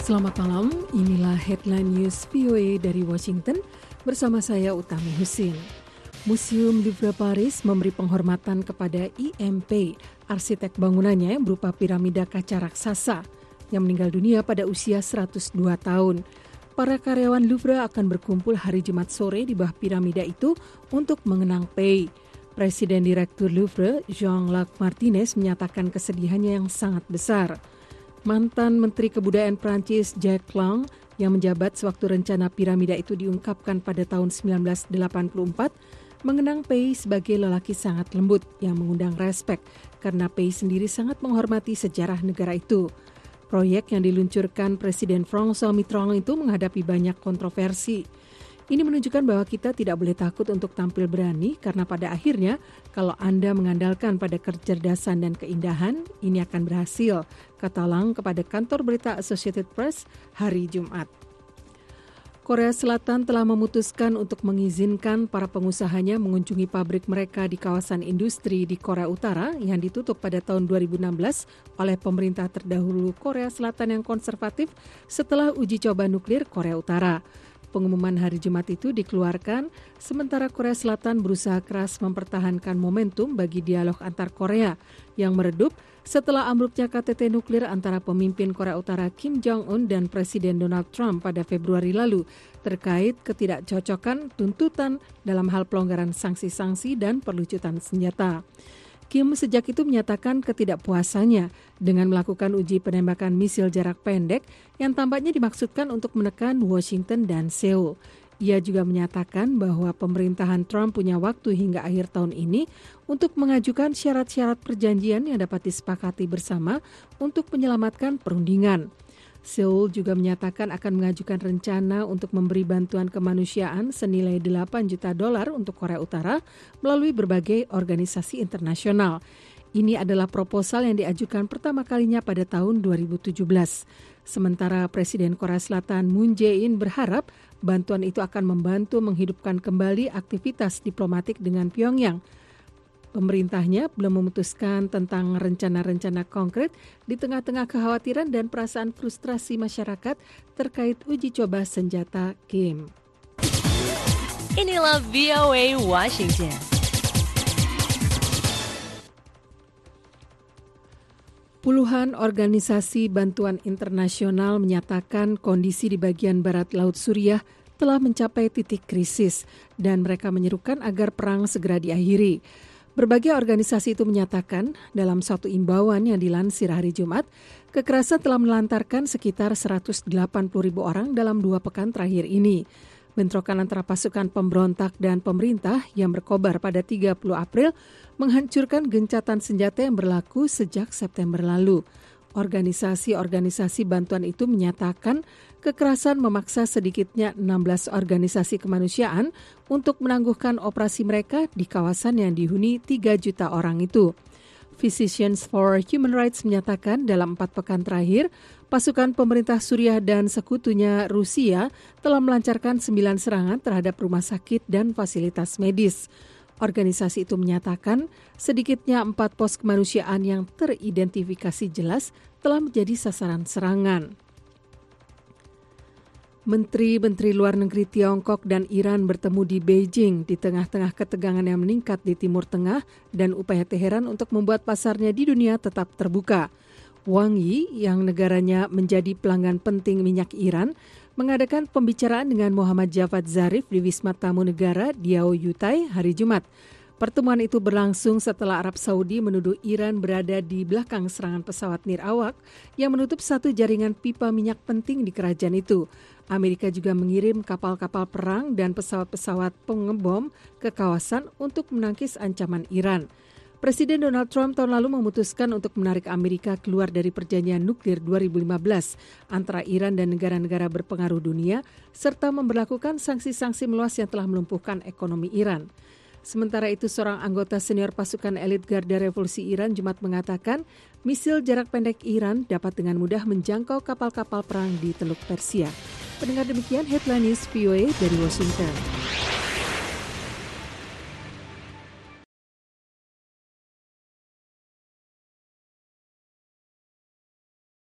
Selamat malam, inilah Headline News VOA dari Washington bersama saya Utami Husin. Museum Louvre Paris memberi penghormatan kepada IMP, arsitek bangunannya yang berupa piramida kaca raksasa yang meninggal dunia pada usia 102 tahun. Para karyawan Louvre akan berkumpul hari Jumat sore di bawah piramida itu untuk mengenang Pei. Presiden Direktur Louvre, Jean-Luc Martinez, menyatakan kesedihannya yang sangat besar. Mantan Menteri Kebudayaan Prancis Jacques Lang yang menjabat sewaktu rencana piramida itu diungkapkan pada tahun 1984 mengenang Pei sebagai lelaki sangat lembut yang mengundang respek karena Pei sendiri sangat menghormati sejarah negara itu. Proyek yang diluncurkan Presiden François Mitterrand itu menghadapi banyak kontroversi. Ini menunjukkan bahwa kita tidak boleh takut untuk tampil berani karena pada akhirnya kalau Anda mengandalkan pada kecerdasan dan keindahan, ini akan berhasil, kata Lang kepada kantor berita Associated Press hari Jumat. Korea Selatan telah memutuskan untuk mengizinkan para pengusahanya mengunjungi pabrik mereka di kawasan industri di Korea Utara yang ditutup pada tahun 2016 oleh pemerintah terdahulu Korea Selatan yang konservatif setelah uji coba nuklir Korea Utara. Pengumuman hari Jumat itu dikeluarkan sementara Korea Selatan berusaha keras mempertahankan momentum bagi dialog antar Korea yang meredup setelah ambruknya KTT nuklir antara pemimpin Korea Utara Kim Jong-un dan Presiden Donald Trump pada Februari lalu terkait ketidakcocokan tuntutan dalam hal pelonggaran sanksi-sanksi dan perlucutan senjata. Kim sejak itu menyatakan ketidakpuasannya dengan melakukan uji penembakan misil jarak pendek yang tampaknya dimaksudkan untuk menekan Washington dan Seoul. Ia juga menyatakan bahwa pemerintahan Trump punya waktu hingga akhir tahun ini untuk mengajukan syarat-syarat perjanjian yang dapat disepakati bersama untuk menyelamatkan perundingan. Seoul juga menyatakan akan mengajukan rencana untuk memberi bantuan kemanusiaan senilai $8 juta untuk Korea Utara melalui berbagai organisasi internasional. Ini adalah proposal yang diajukan pertama kalinya pada tahun 2017. Sementara Presiden Korea Selatan Moon Jae-in berharap bantuan itu akan membantu menghidupkan kembali aktivitas diplomatik dengan Pyongyang. Pemerintahnya belum memutuskan tentang rencana-rencana konkret di tengah-tengah kekhawatiran dan perasaan frustrasi masyarakat terkait uji coba senjata Kim. Inilah VOA Washington. Puluhan organisasi bantuan internasional menyatakan kondisi di bagian barat Laut Suriah telah mencapai titik krisis dan mereka menyerukan agar perang segera diakhiri. Berbagai organisasi itu menyatakan dalam suatu imbauan yang dilansir hari Jumat, kekerasan telah melantarkan sekitar 180.000 orang dalam 2 pekan terakhir ini. Bentrokan antara pasukan pemberontak dan pemerintah yang berkobar pada 30 April menghancurkan gencatan senjata yang berlaku sejak September lalu. Organisasi-organisasi bantuan itu menyatakan kekerasan memaksa sedikitnya 16 organisasi kemanusiaan untuk menangguhkan operasi mereka di kawasan yang dihuni 3 juta orang itu. Physicians for Human Rights menyatakan dalam 4 pekan terakhir, pasukan pemerintah Suriah dan sekutunya Rusia telah melancarkan 9 serangan terhadap rumah sakit dan fasilitas medis. Organisasi itu menyatakan sedikitnya 4 pos kemanusiaan yang teridentifikasi jelas telah menjadi sasaran serangan. Menteri-menteri luar negeri Tiongkok dan Iran bertemu di Beijing di tengah-tengah ketegangan yang meningkat di Timur Tengah dan upaya Teheran untuk membuat pasarnya di dunia tetap terbuka. Wang Yi yang negaranya menjadi pelanggan penting minyak Iran mengadakan pembicaraan dengan Muhammad Javad Zarif di Wisma Tamu Negara Diaoyutai hari Jumat. Pertemuan itu berlangsung setelah Arab Saudi menuduh Iran berada di belakang serangan pesawat nirawak yang menutup satu jaringan pipa minyak penting di kerajaan itu. Amerika juga mengirim kapal-kapal perang dan pesawat-pesawat pengebom ke kawasan untuk menangkis ancaman Iran. Presiden Donald Trump tahun lalu memutuskan untuk menarik Amerika keluar dari perjanjian nuklir 2015 antara Iran dan negara-negara berpengaruh dunia, serta memberlakukan sanksi-sanksi meluas yang telah melumpuhkan ekonomi Iran. Sementara itu, seorang anggota senior pasukan elit Garda Revolusi Iran Jumat mengatakan misil jarak pendek Iran dapat dengan mudah menjangkau kapal-kapal perang di Teluk Persia. Pendengar demikian Headline News VOA dari Washington.